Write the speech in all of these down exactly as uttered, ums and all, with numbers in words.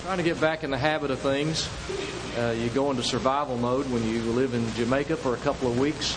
Trying to get back in the habit of things. Uh, you go into survival mode when you live in Jamaica for a couple of weeks.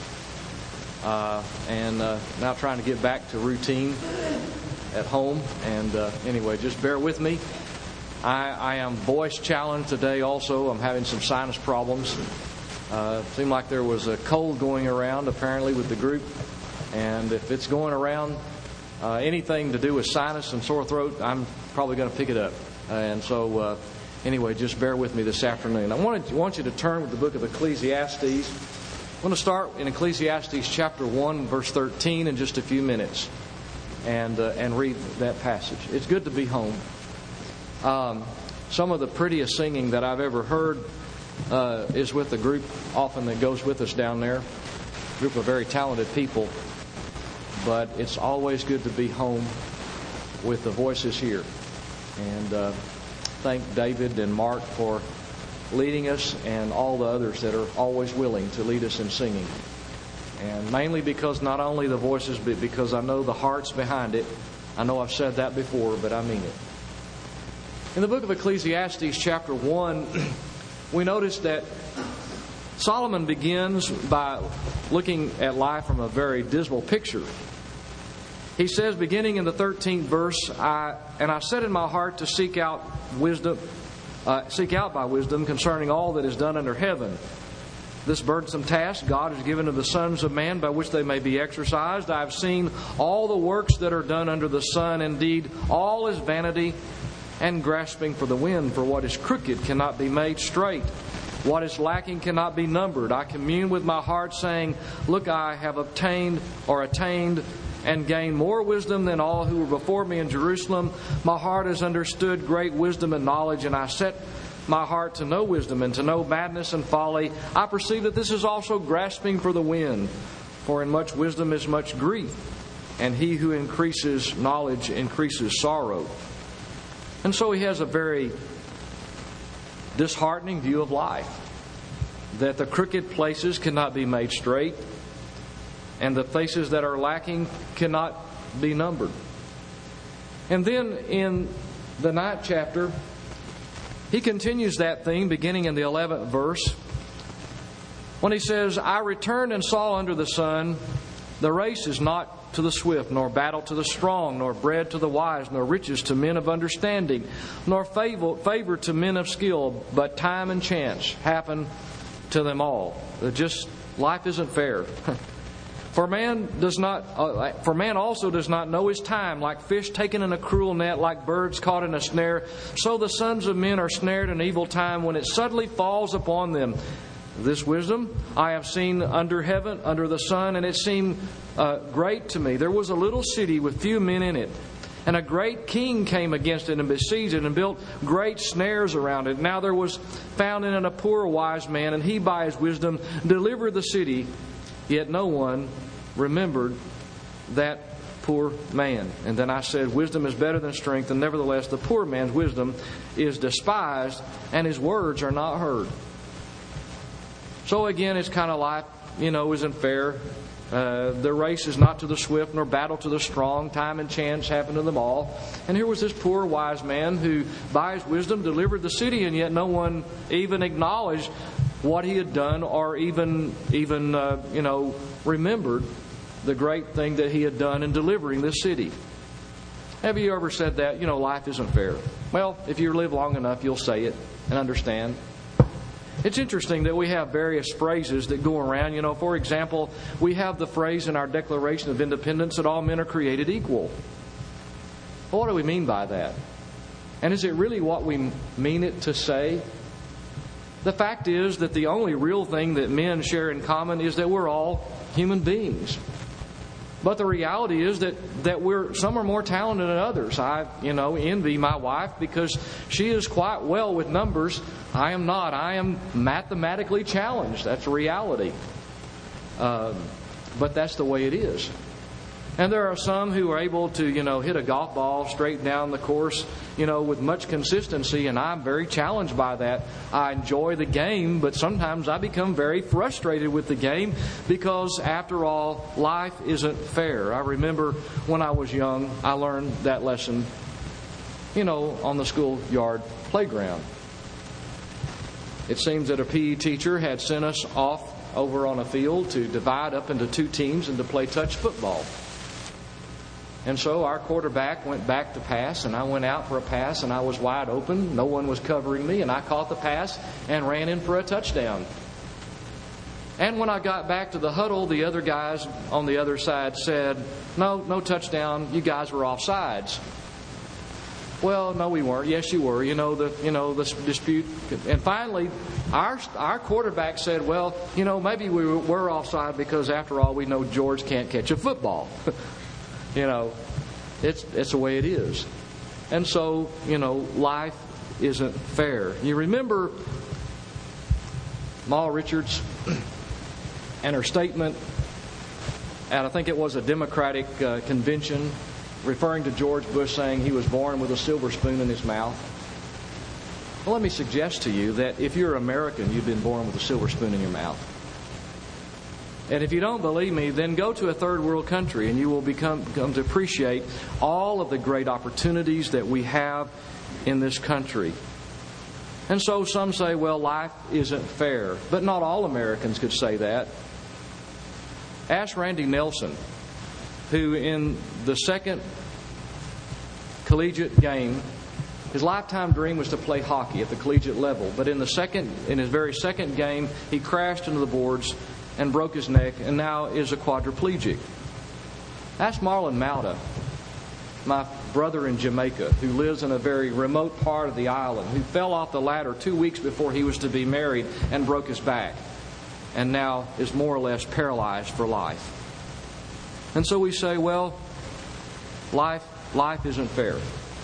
Uh, and uh, now trying to get back to routine at home. And uh, anyway, just bear with me. I, I am voice challenged today also. I'm having some sinus problems. Uh, seemed like there was a cold going around apparently with the group. And if it's going around, uh, anything to do with sinus and sore throat, I'm probably going to pick it up. And so, uh, anyway, just bear with me this afternoon. I want, to, want you to turn with the book of Ecclesiastes. I'm going to start in Ecclesiastes chapter one, verse thirteen in just a few minutes and uh, and read that passage. It's good to be home. Um, some of the prettiest singing that I've ever heard uh, is with the group often that goes with us down there. A group of very talented people. But it's always good to be home with the voices here. And uh, thank David and Mark for leading us and all the others that are always willing to lead us in singing. And mainly because not only the voices, but because I know the hearts behind it. I know I've said that before, but I mean it. In the book of Ecclesiastes chapter one, we notice that Solomon begins by looking at life from a very dismal picture. He says, beginning in the thirteenth verse, I, and I set in my heart to seek out wisdom, uh, seek out by wisdom concerning all that is done under heaven. This burdensome task God has given to the sons of man by which they may be exercised. I have seen all the works that are done under the sun. Indeed, all is vanity and grasping for the wind. For what is crooked cannot be made straight. What is lacking cannot be numbered. I commune with my heart, saying, look, I have obtained or attained and gained more wisdom than all who were before me in Jerusalem. My heart has understood great wisdom and knowledge, and I set my heart to know wisdom and to know madness and folly. I perceive that this is also grasping for the wind, for in much wisdom is much grief, and he who increases knowledge increases sorrow. And so he has a very disheartening view of life, that the crooked places cannot be made straight, and the places that are lacking cannot be numbered. And then in the ninth chapter, he continues that theme beginning in the eleventh verse when he says, I returned and saw under the sun, the race is not to the swift, nor battle to the strong, nor bread to the wise, nor riches to men of understanding, nor favor, favor to men of skill, but time and chance happen to them all. Just life isn't fair. For man does not. Uh, for man also does not know his time. Like fish taken in a cruel net, like birds caught in a snare, so the sons of men are snared in evil time when it suddenly falls upon them. This wisdom I have seen under heaven, under the sun, and it seemed uh, great to me. There was a little city with few men in it, and a great king came against it and besieged it and built great snares around it. Now there was found in it a poor wise man, and he by his wisdom delivered the city. Yet no one remembered that poor man. And then I said, wisdom is better than strength, and nevertheless the poor man's wisdom is despised, and his words are not heard. So again, it's kind of like, you know, isn't fair. Uh, the race is not to the swift, nor battle to the strong. Time and chance happen to them all. And here was this poor wise man who, by his wisdom, delivered the city, and yet no one even acknowledged what he had done, or even, even uh, you know, remembered the great thing that he had done in delivering this city. Have you ever said that? You know, life isn't fair. Well, if you live long enough, you'll say it and understand. It's interesting that we have various phrases that go around. You know, for example, we have the phrase in our Declaration of Independence that all men are created equal. Well, what do we mean by that? And is it really what we mean it to say? The fact is that the only real thing that men share in common is that we're all human beings. But the reality is that, that we're some are more talented than others. I, you know, envy my wife because she is quite well with numbers. I am not. I am mathematically challenged. That's a reality. Uh, but that's the way it is. And there are some who are able to, you know, hit a golf ball straight down the course, you know, with much consistency, and I'm very challenged by that. I enjoy the game, but sometimes I become very frustrated with the game because, after all, life isn't fair. I remember when I was young, I learned that lesson you know, on the schoolyard playground. It seems that a P E teacher had sent us off over on a field to divide up into two teams and to play touch football. And so our quarterback went back to pass, and I went out for a pass, and I was wide open. No one was covering me, and I caught the pass and ran in for a touchdown. And when I got back to the huddle, the other guys on the other side said, no, no touchdown, you guys were offsides. Well, no, we weren't. Yes, you were. You know, the you know the dispute. And finally, our our quarterback said, well, you know, maybe we were offside because, after all, we know George can't catch a football. You know, it's it's the way it is. And so, you know, life isn't fair. You remember Ma Richards and her statement at, I think it was a Democratic uh, convention, referring to George Bush, saying he was born with a silver spoon in his mouth. Well, let me suggest to you that if you're American, you've been born with a silver spoon in your mouth. And if you don't believe me, then go to a third world country and you will become, become to appreciate all of the great opportunities that we have in this country. And so some say, well, life isn't fair. But not all Americans could say that. Ask Randy Nelson, who in the second collegiate game, his lifetime dream was to play hockey at the collegiate level. But in the second, in his very second game, he crashed into the boards and broke his neck and now is a quadriplegic. Ask Marlon Mauda, my brother in Jamaica, who lives in a very remote part of the island, who fell off the ladder two weeks before he was to be married and broke his back, and now is more or less paralyzed for life. And so we say, well, life life isn't fair.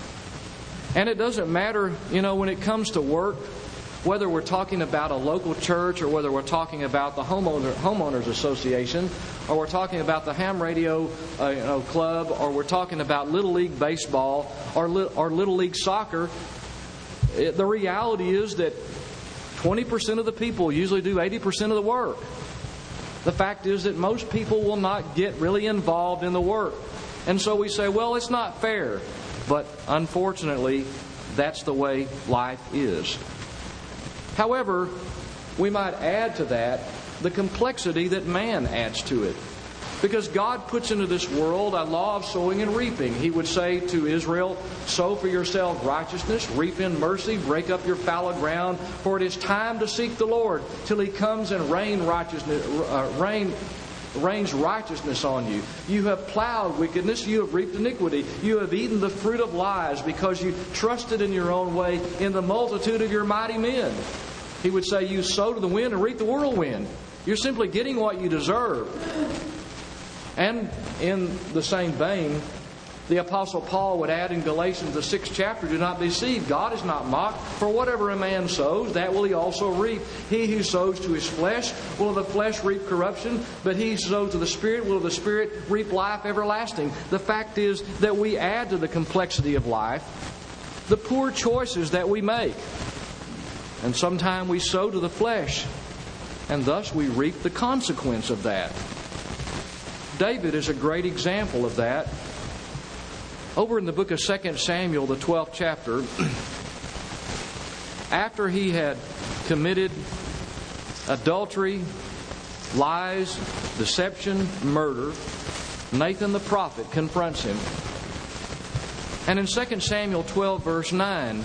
And it doesn't matter, you know, when it comes to work, whether we're talking about a local church or whether we're talking about the homeowner, homeowners association, or we're talking about the ham radio uh, you know, club, or we're talking about Little League baseball or, li- or Little League soccer, it, the reality is that twenty percent of the people usually do eighty percent of the work. The fact is that most people will not get really involved in the work. And so we say, well, it's not fair. But unfortunately, that's the way life is. However, we might add to that the complexity that man adds to it. Because God puts into this world a law of sowing and reaping. He would say to Israel, sow for yourself righteousness, reap in mercy, break up your fallow ground, for it is time to seek the Lord till He comes and rain righteousness, uh, rain rains righteousness on you. You have plowed wickedness, you have reaped iniquity. You have eaten the fruit of lies because you trusted in your own way in the multitude of your mighty men. He would say, you sow to the wind and reap the whirlwind. You're simply getting what you deserve. And in the same vein, the Apostle Paul would add in Galatians, the sixth chapter, do not be deceived. God is not mocked. For whatever a man sows, that will he also reap. He who sows to his flesh will of the flesh reap corruption, but he who sows to the Spirit will of the Spirit reap life everlasting. The fact is that we add to the complexity of life the poor choices that we make. And sometimes we sow to the flesh, and thus we reap the consequence of that. David is a great example of that. Over in the book of Second Samuel, the twelfth chapter, after he had committed adultery, lies, deception, murder, Nathan the prophet confronts him. And in Second Samuel twelve, verse nine,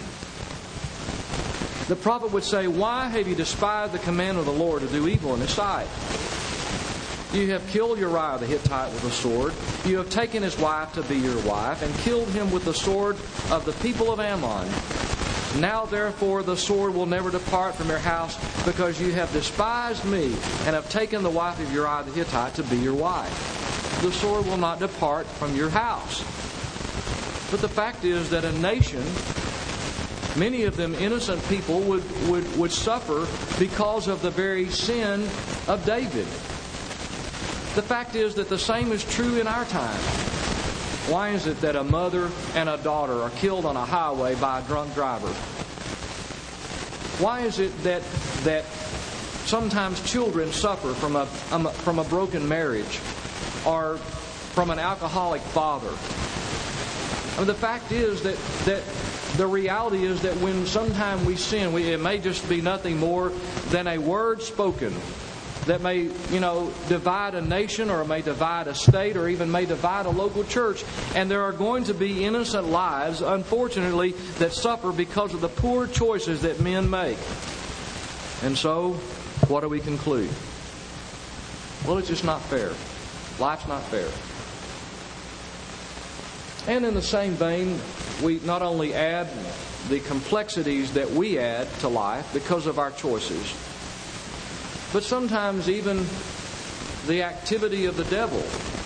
the prophet would say, why have you despised the command of the Lord to do evil in His sight? You have killed Uriah the Hittite with a sword. You have taken his wife to be your wife and killed him with the sword of the people of Ammon. Now therefore the sword will never depart from your house, because you have despised me and have taken the wife of Uriah the Hittite to be your wife. The sword will not depart from your house. But the fact is that a nation, many of them innocent people, would, would, would suffer because of the very sin of David. The fact is that the same is true in our time. Why is it that a mother and a daughter are killed on a highway by a drunk driver? Why is it that that sometimes children suffer from a, um, from a broken marriage or from an alcoholic father? mean, the fact is that, that the reality is that when sometime we sin, we, it may just be nothing more than a word spoken that may, you know, divide a nation, or may divide a state, or even may divide a local church. And there are going to be innocent lives, unfortunately, that suffer because of the poor choices that men make. And so, what do we conclude? Well, it's just not fair. Life's not fair. And in the same vein, we not only add the complexities that we add to life because of our choices, but sometimes even the activity of the devil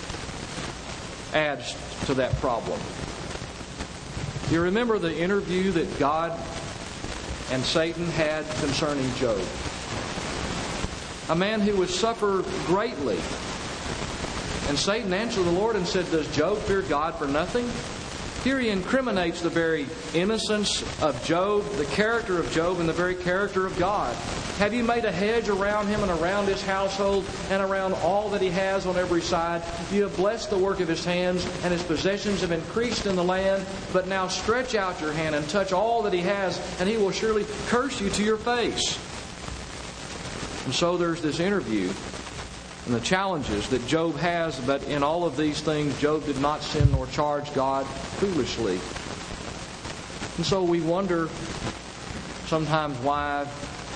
adds to that problem. You remember the interview that God and Satan had concerning Job? A man who would suffer greatly. And Satan answered the Lord and said, "Does Job fear God for nothing?" Here he incriminates the very innocence of Job, the character of Job, and the very character of God. Have you made a hedge around him and around his household and around all that he has on every side? You have blessed the work of his hands, and his possessions have increased in the land. But now stretch out your hand and touch all that he has, and he will surely curse you to your face. And so there's this interview and the challenges that Job has, but in all of these things, Job did not sin nor charge God foolishly. And so we wonder sometimes why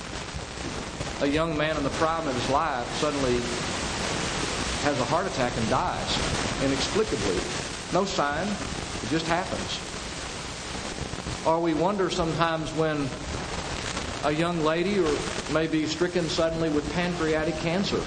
a young man in the prime of his life suddenly has a heart attack and dies inexplicably. No sign. It just happens. Or we wonder sometimes when a young lady or may be stricken suddenly with pancreatic cancer.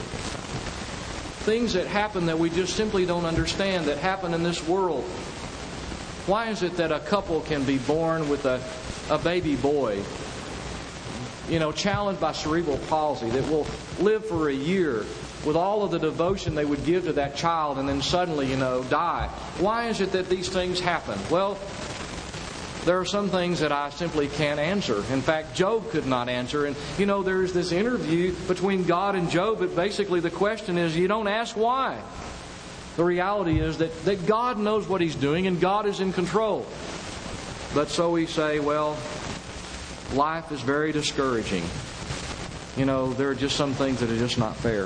Things that happen that we just simply don't understand, that happen in this world. Why is it that a couple can be born with a, a baby boy, you know, challenged by cerebral palsy, that will live for a year with all of the devotion they would give to that child, and then suddenly, you know, die? Why is it that these things happen? Well, there are some things that I simply can't answer. In fact, Job could not answer. And, you know, there's this interview between God and Job, but basically the question is, you don't ask why. The reality is that, that God knows what He's doing and God is in control. But so we say, well, life is very discouraging. You know, there are just some things that are just not fair.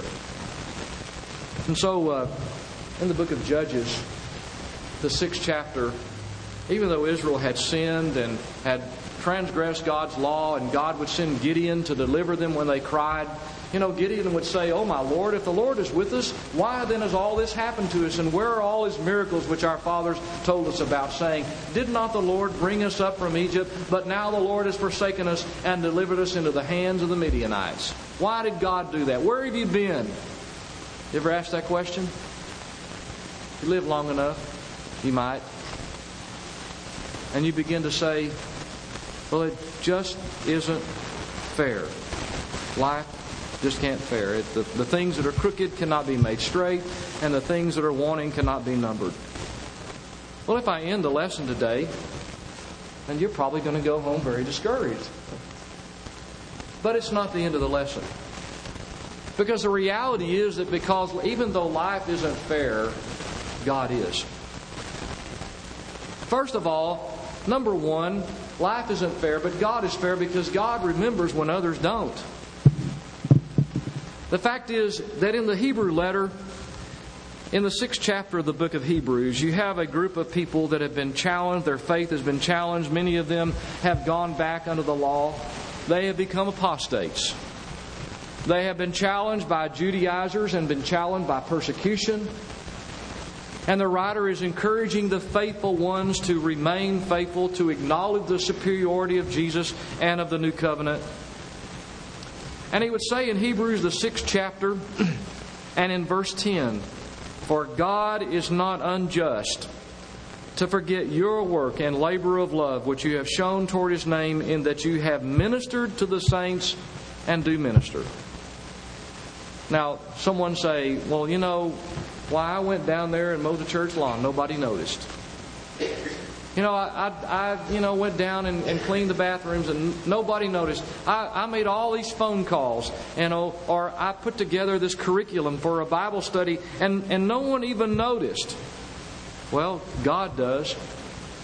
And so, uh, in the book of Judges, the sixth chapter, even though Israel had sinned and had transgressed God's law, and God would send Gideon to deliver them when they cried, you know, Gideon would say, "Oh my Lord, if the Lord is with us, why then has all this happened to us? And where are all His miracles which our fathers told us about, saying, did not the Lord bring us up from Egypt? But now the Lord has forsaken us and delivered us into the hands of the Midianites." Why did God do that? Where have you been? You ever asked that question? If you live long enough, you might. And you begin to say, well, it just isn't fair. Life just can't fair. It, the, the things that are crooked cannot be made straight, and the things that are wanting cannot be numbered. Well, if I end the lesson today, then you're probably going to go home very discouraged. But it's not the end of the lesson. Because the reality is that because even though life isn't fair, God is. First of all, number one, life isn't fair, but God is fair because God remembers when others don't. The fact is that in the Hebrew letter, in the sixth chapter of the book of Hebrews, you have a group of people that have been challenged. Their faith has been challenged. Many of them have gone back under the law. They have become apostates. They have been challenged by Judaizers and been challenged by persecution. And the writer is encouraging the faithful ones to remain faithful, to acknowledge the superiority of Jesus and of the new covenant. And he would say in Hebrews, the sixth chapter, and in verse ten, "For God is not unjust to forget your work and labor of love, which you have shown toward His name, in that you have ministered to the saints and do minister." Now, someone say, well, you know, why I went down there and mowed the church lawn, nobody noticed. You know, I, I, I you know, went down and, and cleaned the bathrooms and nobody noticed. I, I made all these phone calls, you know, or I put together this curriculum for a Bible study and, and no one even noticed. Well, God does.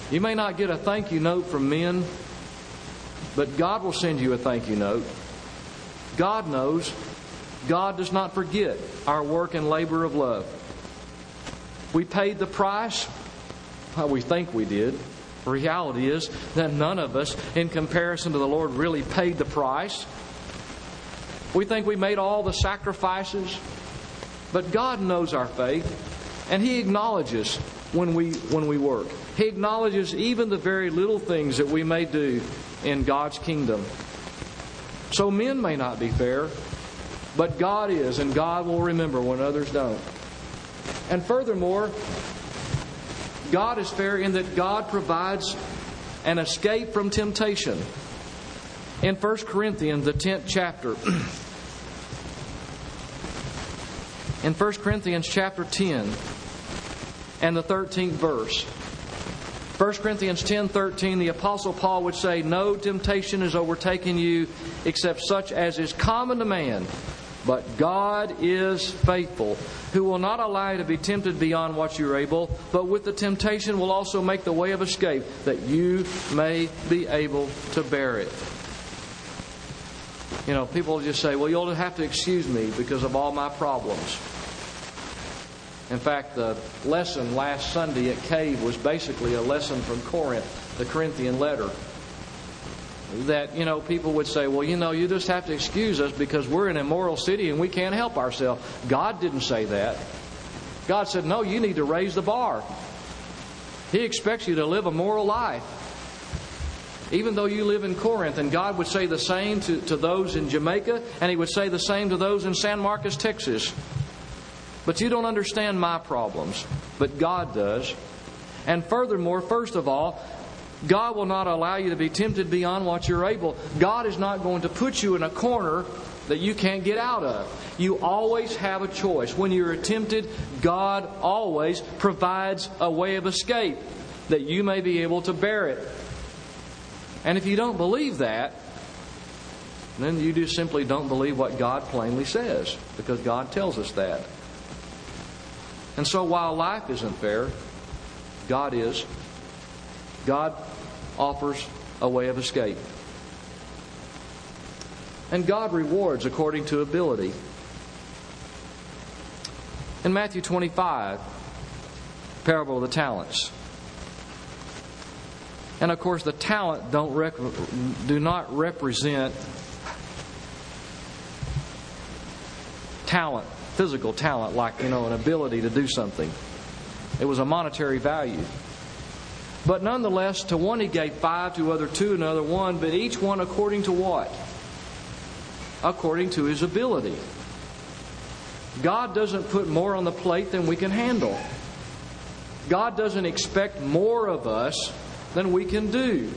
You may not get a thank you note from men, but God will send you a thank you note. God knows. God does not forget our work and labor of love. We paid the price. Well, we think we did. The reality is that none of us, in comparison to the Lord, really paid the price. We think we made all the sacrifices. But God knows our faith, and He acknowledges when we when we work. He acknowledges even the very little things that we may do in God's kingdom. So men may not be fair, but God is, and God will remember when others don't. And furthermore, God is fair in that God provides an escape from temptation. In First Corinthians, the tenth chapter, in First Corinthians chapter ten and the thirteenth verse, First Corinthians ten thirteen, the Apostle Paul would say, "No temptation has overtaken you except such as is common to man. But God is faithful, who will not allow you to be tempted beyond what you are able, but with the temptation will also make the way of escape, that you may be able to bear it." You know, people just say, "Well, you'll have to excuse me because of all my problems." In fact, the lesson last Sunday at Cave was basically a lesson from Corinth, the Corinthian letter. That, you know, people would say, "Well, you know, you just have to excuse us because we're an immoral city and we can't help ourselves." God didn't say that. God said, "No, you need to raise the bar." He expects you to live a moral life. Even though you live in Corinth, and God would say the same to, to those in Jamaica, and He would say the same to those in San Marcos, Texas. But you don't understand my problems, but God does. And furthermore, first of all, God will not allow you to be tempted beyond what you're able. God is not going to put you in a corner that you can't get out of. You always have a choice. When you're tempted, God always provides a way of escape that you may be able to bear it. And if you don't believe that, then you just simply don't believe what God plainly says, because God tells us that. And so while life isn't fair, God is. God offers a way of escape. And God rewards according to ability. In Matthew twenty-five, parable of the talents. And of course, the talent don't rec- do not represent talent, physical talent, like, you know, an ability to do something. It was a monetary value. But nonetheless, to one He gave five, to other two, another one, but each one according to what? According to his ability. God doesn't put more on the plate than we can handle. God doesn't expect more of us than we can do.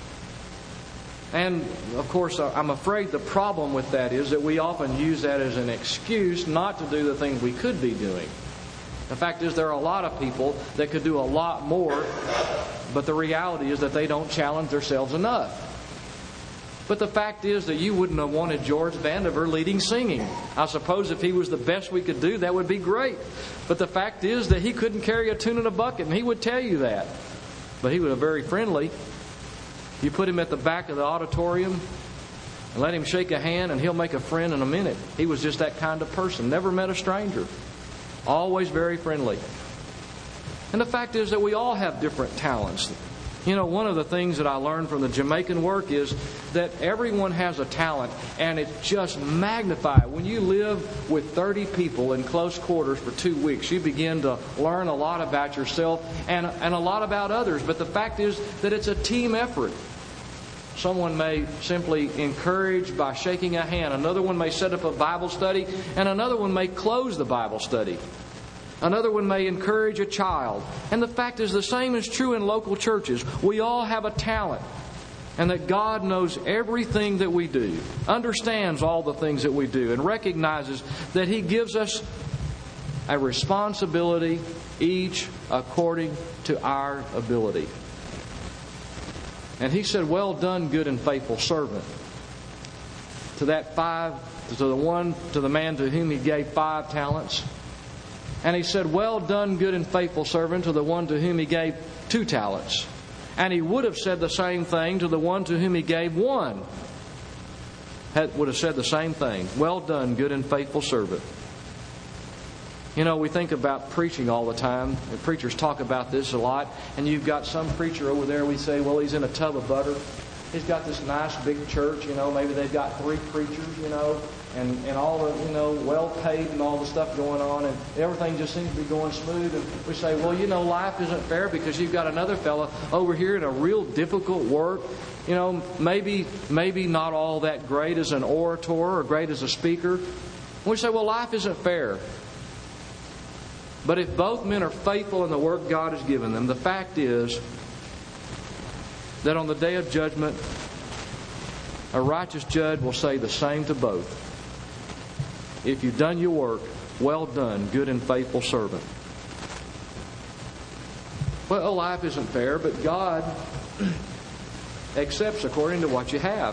And, of course, I'm afraid the problem with that is that we often use that as an excuse not to do the things we could be doing. The fact is, there are a lot of people that could do a lot more, but the reality is that they don't challenge themselves enough. But the fact is that you wouldn't have wanted George Vandiver leading singing. I suppose if he was the best we could do, that would be great. But the fact is that he couldn't carry a tune in a bucket, and he would tell you that. But he was very friendly. You put him at the back of the auditorium and let him shake a hand, and he'll make a friend in a minute. He was just that kind of person. Never met a stranger. Always very friendly. And the fact is that we all have different talents. You know, one of the things that I learned from the Jamaican work is that everyone has a talent, and it's just magnified. When you live with thirty people in close quarters for two weeks, you begin to learn a lot about yourself and, and a lot about others. But the fact is that it's a team effort. Someone may simply encourage by shaking a hand. Another one may set up a Bible study, and another one may close the Bible study. Another one may encourage a child. And the fact is, the same is true in local churches. We all have a talent. And that God knows everything that we do, understands all the things that we do, and recognizes that He gives us a responsibility, each according to our ability. And He said, "Well done, good and faithful servant." To that five, to the one, to the man to whom He gave five talents. And He said, "Well done, good and faithful servant," to the one to whom He gave two talents. And he would have said the same thing to the one to whom he gave one. Had, would have said the same thing. Well done, good and faithful servant. You know, we think about preaching all the time. The preachers talk about this a lot. And you've got some preacher over there, we say, well, he's in a tub of butter. He's got this nice big church, you know, maybe they've got three preachers, you know, and, and all the, you know, well paid and all the stuff going on, and everything just seems to be going smooth. And we say, well, you know, life isn't fair because you've got another fella over here in a real difficult work. You know, maybe maybe not all that great as an orator or great as a speaker. And we say, well, life isn't fair. But if both men are faithful in the work God has given them, the fact is that on the day of judgment, a righteous judge will say the same to both. If you've done your work, well done, good and faithful servant. Well, life isn't fair, but God accepts according to what you have.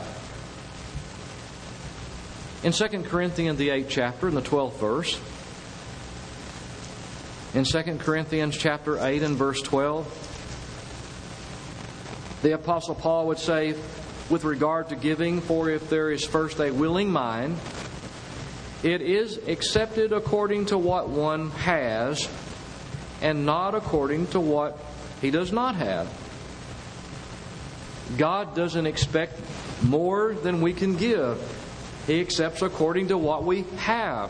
In Second Corinthians, the eighth chapter, in the twelfth verse, in Second Corinthians chapter eight and verse twelve, the Apostle Paul would say, with regard to giving, for if there is first a willing mind, it is accepted according to what one has, and not according to what he does not have. God doesn't expect more than we can give. He accepts according to what we have.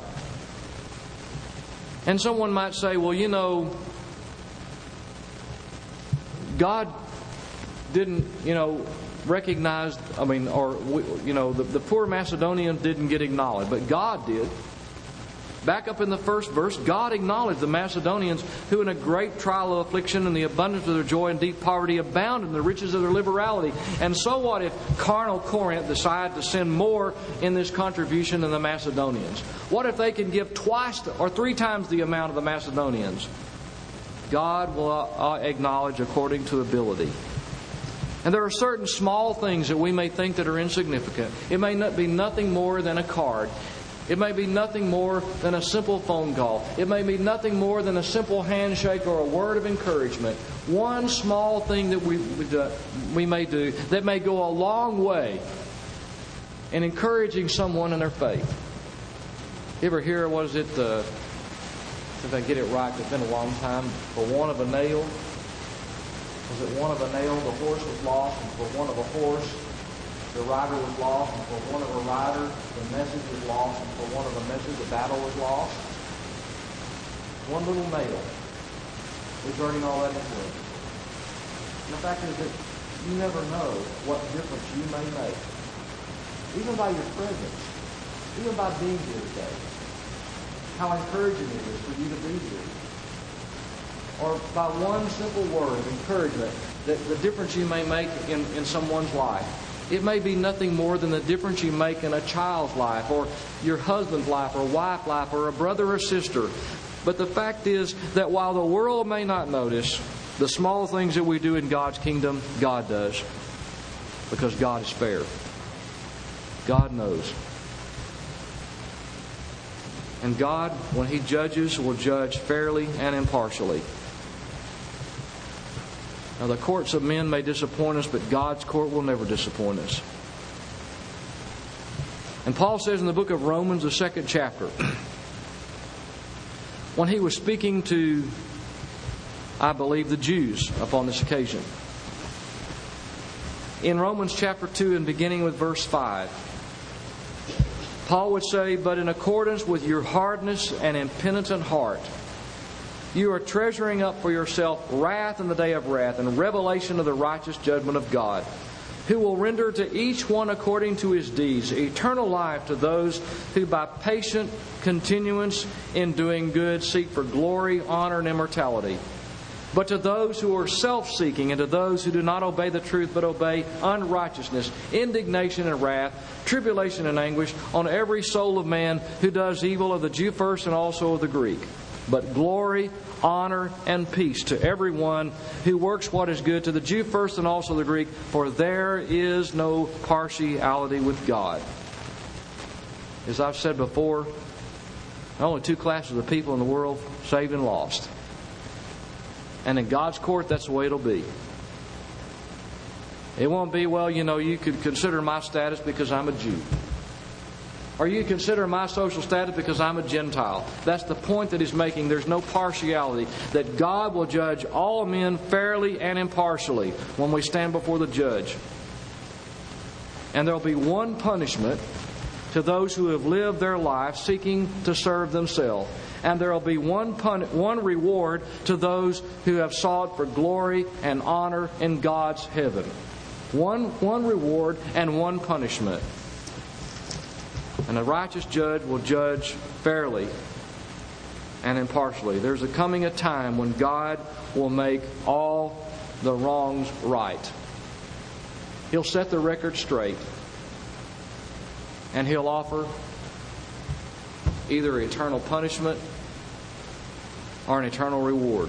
And someone might say, well, you know, God didn't, you know, recognize, I mean, or, you know, the, the poor Macedonians didn't get acknowledged, but God did. Back up in the first verse, God acknowledged the Macedonians who in a great trial of affliction and the abundance of their joy and deep poverty abound in the riches of their liberality. And so what if carnal Corinth decided to send more in this contribution than the Macedonians? What if they can give twice or three times the amount of the Macedonians? God will acknowledge according to ability. And there are certain small things that we may think that are insignificant. It may not be nothing more than a card. It may be nothing more than a simple phone call. It may be nothing more than a simple handshake or a word of encouragement. One small thing that we we may do that may go a long way in encouraging someone in their faith. You ever hear, what is it, uh, if I get it right, it's been a long time, for one of a nail? Was it one of a nail, the horse was lost, and for one of a horse, the rider was lost, and for one of a rider, the message was lost, and for one of a message, the battle was lost? One little nail is turning all that into it. And the fact is that you never know what difference you may make, even by your presence, even by being here today. How encouraging it is for you to be here. Or by one simple word of encouragement, that the difference you may make in, in someone's life. It may be nothing more than the difference you make in a child's life, or your husband's life, or wife's life, or a brother or sister. But the fact is that while the world may not notice, the small things that we do in God's kingdom, God does. Because God is fair. God knows. And God, when He judges, will judge fairly and impartially. Now, the courts of men may disappoint us, but God's court will never disappoint us. And Paul says in the book of Romans, the second chapter, when he was speaking to, I believe, the Jews upon this occasion, in Romans chapter two and beginning with verse five, Paul would say, but in accordance with your hardness and impenitent heart, you are treasuring up for yourself wrath in the day of wrath and revelation of the righteous judgment of God, who will render to each one according to his deeds eternal life to those who by patient continuance in doing good seek for glory, honor, and immortality. But to those who are self-seeking and to those who do not obey the truth but obey unrighteousness, indignation and wrath, tribulation and anguish on every soul of man who does evil, of the Jew first and also of the Greek. But glory, honor, and peace to everyone who works what is good, to the Jew first and also the Greek, for there is no partiality with God. As I've said before, only two classes of people in the world, saved and lost. And in God's court, that's the way it'll be. It won't be, well, you know, you could consider my status because I'm a Jew. Or you consider my social status because I'm a Gentile. That's the point that he's making. There's no partiality. That God will judge all men fairly and impartially when we stand before the judge. And there will be one punishment to those who have lived their life seeking to serve themselves. And there will be one pun- one reward to those who have sought for glory and honor in God's heaven. One, one reward and one punishment. And a righteous judge will judge fairly and impartially. There's a coming a time when God will make all the wrongs right. He'll set the record straight. And He'll offer either eternal punishment or an eternal reward.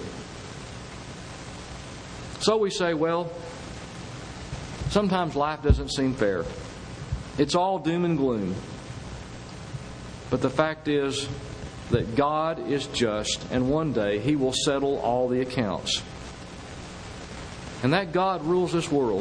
So we say, well, sometimes life doesn't seem fair. It's all doom and gloom. But the fact is that God is just, and one day He will settle all the accounts. And that God rules this world.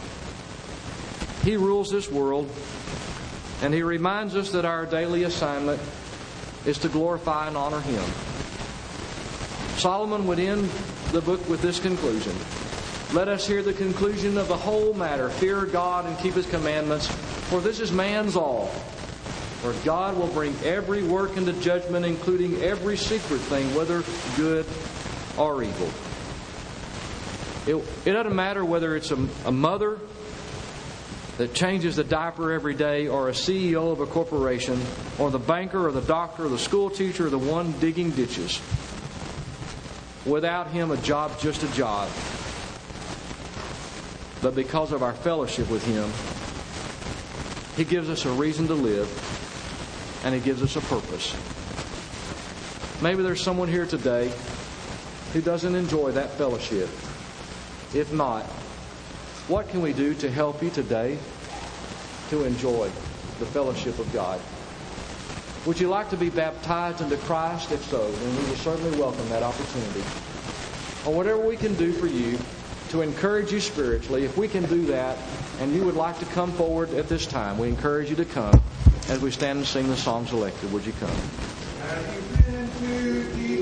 He rules this world, and He reminds us that our daily assignment is to glorify and honor Him. Solomon would end the book with this conclusion. Let us hear the conclusion of the whole matter. Fear God and keep His commandments, for this is man's all. For God will bring every work into judgment, including every secret thing, whether good or evil. It, it doesn't matter whether it's a, a mother that changes the diaper every day, or a C E O of a corporation, or the banker, or the doctor, or the school teacher, or the one digging ditches. Without him, a job's just a job. But because of our fellowship with Him, He gives us a reason to live. And He gives us a purpose. Maybe there's someone here today who doesn't enjoy that fellowship. If not, what can we do to help you today to enjoy the fellowship of God? Would you like to be baptized into Christ? If so, then we will certainly welcome that opportunity. Or whatever we can do for you to encourage you spiritually, if we can do that, and you would like to come forward at this time, we encourage you to come as we stand and sing the song selected. Would you come? Have you been to the